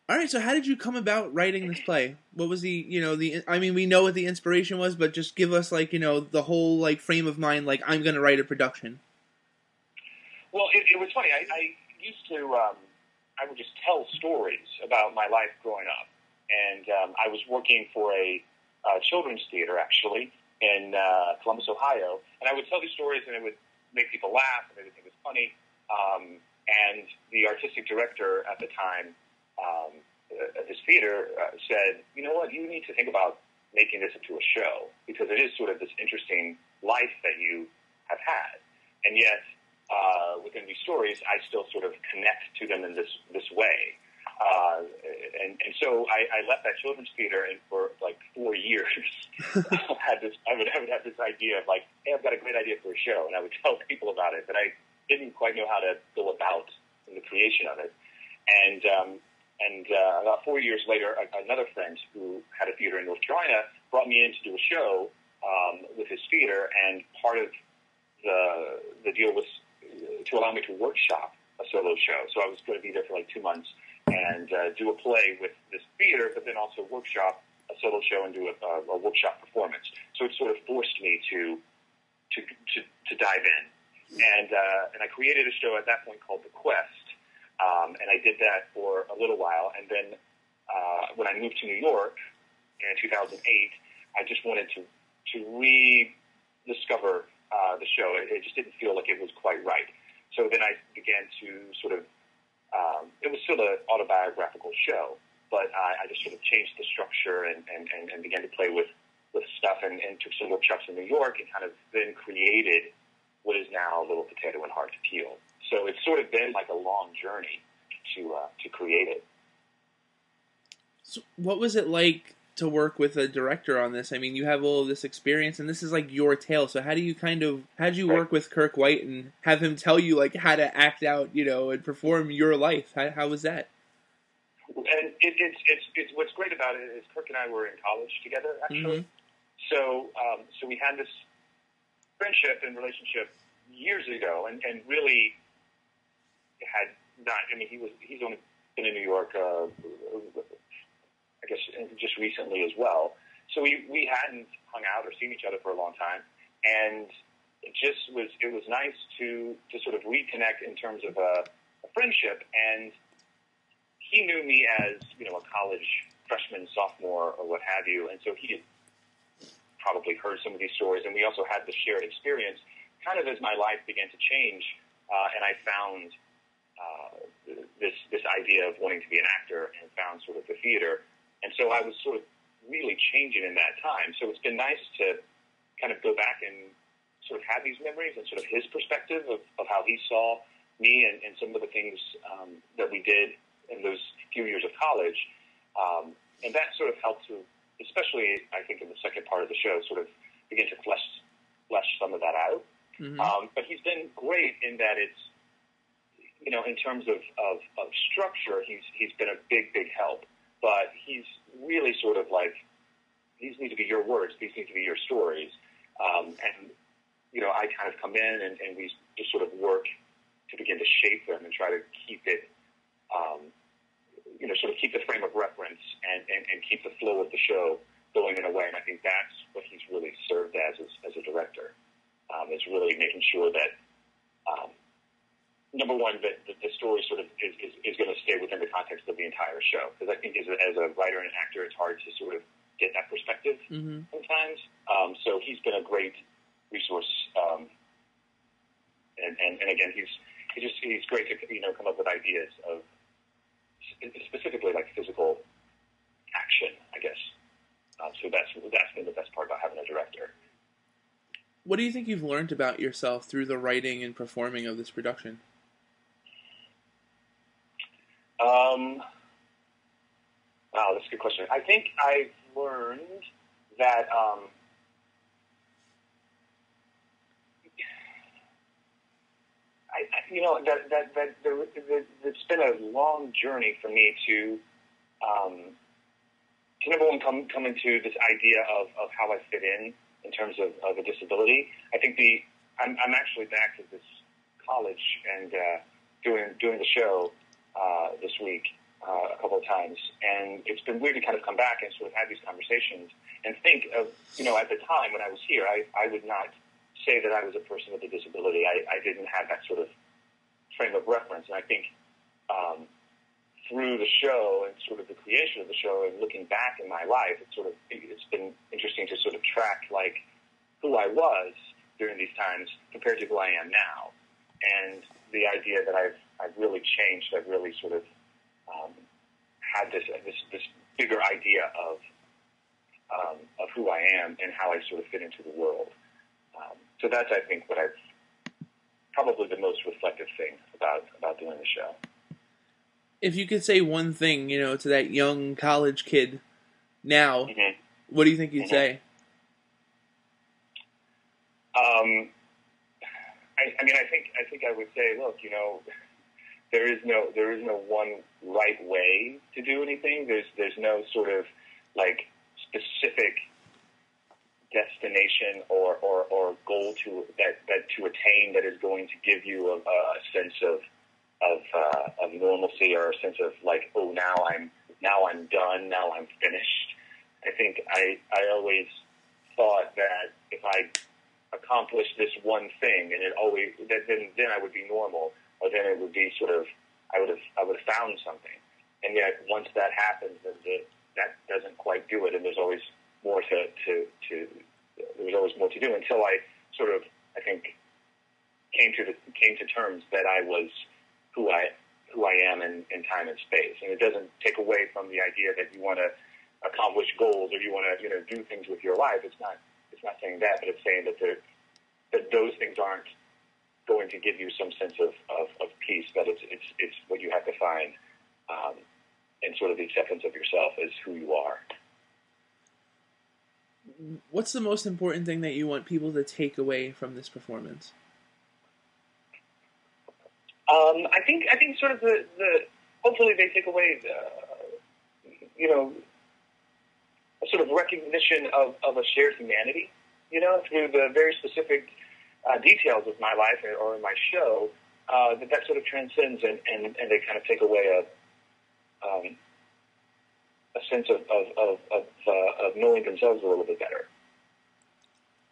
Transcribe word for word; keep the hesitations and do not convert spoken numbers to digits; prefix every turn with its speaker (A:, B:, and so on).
A: All right, so how did you come about writing this play? What was the, you know, the, I mean, we know what the inspiration was, but just give us, like, you know, the whole, like, frame of mind, like, I'm going to write a production.
B: Well, it, it was funny. I, I used to, um, I would just tell stories about my life growing up. And um, I was working for a uh, children's theater, actually, in uh, Columbus, Ohio. And I would tell these stories, and it would make people laugh, and they would think it was funny. Um, and the artistic director at the time, Um, at this theater uh, said, you know what, you need to think about making this into a show, because it is sort of this interesting life that you have had. And yet, uh, within these stories, I still sort of connect to them in this, this way. Uh, and, and so I, I left that children's theater, and for like four years, I had this, I would, I would have this idea of like, hey, I've got a great idea for a show, and I would tell people about it, but I didn't quite know how to go about in the creation of it. And, um, And uh, about four years later, a, another friend who had a theater in North Carolina brought me in to do a show um, with his theater, and part of the the deal was to allow me to workshop a solo show. So I was going to be there for like two months and uh, do a play with this theater, but then also workshop a solo show and do a, a, a workshop performance. So it sort of forced me to to to, to dive in, and uh, and I created a show at that point called The Quest. Um, and I did that for a little while, and then uh, when I moved to New York in two thousand eight, I just wanted to to rediscover uh, the show. It, it just didn't feel like it was quite right. So then I began to sort of, um, it was still an autobiographical show, but I, I just sort of changed the structure and, and, and, and began to play with, with stuff, and, and took some workshops in New York, and kind of then created what is now Little Potato and Hard to Peel. So it's sort of been like a long journey to uh, to create it.
A: So what was it like to work with a director on this? I mean, you have all of this experience, and this is like your tale. So how do you kind of, how did you work with Kirk White and have him tell you like how to act out, you know, and perform your life? How, how was that?
B: And it, it's, it's it's what's great about it is Kirk and I were in college together, actually. Mm-hmm. So um, so we had this friendship and relationship years ago, and, and really had not, I mean, he was, he's only been in New York, uh, I guess, just recently as well. So we, we hadn't hung out or seen each other for a long time. And it just was, it was nice to, to sort of reconnect in terms of a, a friendship. And he knew me as, you know, a college freshman, sophomore, or what have you. And so he had probably heard some of these stories. And we also had the shared experience kind of as my life began to change. Uh, and I found uh, this this idea of wanting to be an actor, and found sort of the theater. And so I was sort of really changing in that time. So it's been nice to kind of go back and sort of have these memories and sort of his perspective of, of how he saw me and, and some of the things um, that we did in those few years of college. Um, and that sort of helped to, especially I think in the second part of the show, sort of begin to flesh, flesh some of that out. Mm-hmm. Um, but he's been great in that it's, you know, in terms of, of, of structure, he's he's been a big, big help. But he's really sort of like, these need to be your words, these need to be your stories. Um, and, you know, I kind of come in and, and we just sort of work to begin to shape them and try to keep it, um, you know, sort of keep the frame of reference and, and, and keep the flow of the show going in a way. And I think that's what he's really served as as, as a director, um, is really making sure that, um, number one, that the, the story sort of is, is, is going to stay within the context of the entire show. Because I think as a, as a writer and actor, it's hard to sort of get that perspective mm-hmm. sometimes. Um, so he's been a great resource. Um, and, and, and again, he's he just he's great to, you know, come up with ideas of specifically like physical action, I guess. Um, so that's that's been the best part about having a director.
A: What do you think you've learned about yourself through the writing and performing of this production?
B: Um, wow, that's a good question. I think I've learned that um, I, you know, that that that there, that it's been a long journey for me to um, to number one come come into this idea of, of how I fit in in terms of, of a disability. I think the I'm, I'm actually back at this college and uh, doing doing the show uh, this week uh, a couple of times, and it's been weird to kind of come back and sort of have these conversations and think of, you know, at the time when I was here, I, I would not say that I was a person with a disability. I, I didn't have that sort of frame of reference, and I think um, through the show and sort of the creation of the show and looking back in my life, it's sort of it's been interesting to sort of track like who I was during these times compared to who I am now, and the idea that I've I've really changed. I've really sort of um, had this this this bigger idea of um, of who I am and how I sort of fit into the world. Um, so that's, I think, what I've probably the most reflective thing about about doing the show.
A: If you could say one thing, you know, to that young college kid now, mm-hmm. what do you think you'd mm-hmm. say?
B: Um, I, I mean, I think I think I would say, look, you know, there is no there is no one right way to do anything. There's there's no sort of like specific destination or, or, or goal to that, that to attain that is going to give you a, a sense of of uh, of normalcy or a sense of like, oh, now I'm now I'm done, now I'm finished. I think I I always thought that if I accomplished this one thing and it always that then then I would be normal, or then it would be sort of I would have I would have found something. And yet once that happens, then the, that doesn't quite do it, and there's always more to, to, to there was always more to do until I sort of, I think, came to the, came to terms that I was who I who I am in, in time and space. And it doesn't take away from the idea that you want to accomplish goals or you want to, you know, do things with your life. It's not it's not saying that, but it's saying that there, that those things aren't going to give you some sense of, of, of peace. That it's it's it's what you have to find um, in sort of the acceptance of yourself as who you are.
A: What's the most important thing that you want people to take away from this performance?
B: Um, I think I think sort of the, the hopefully they take away the, you know, a sort of recognition of, of a shared humanity, you know, through the very specific uh, details of my life or in my show, uh, that that sort of transcends and, and, and they kind of take away a um, a sense of of, of, of, uh, of knowing themselves a little bit better.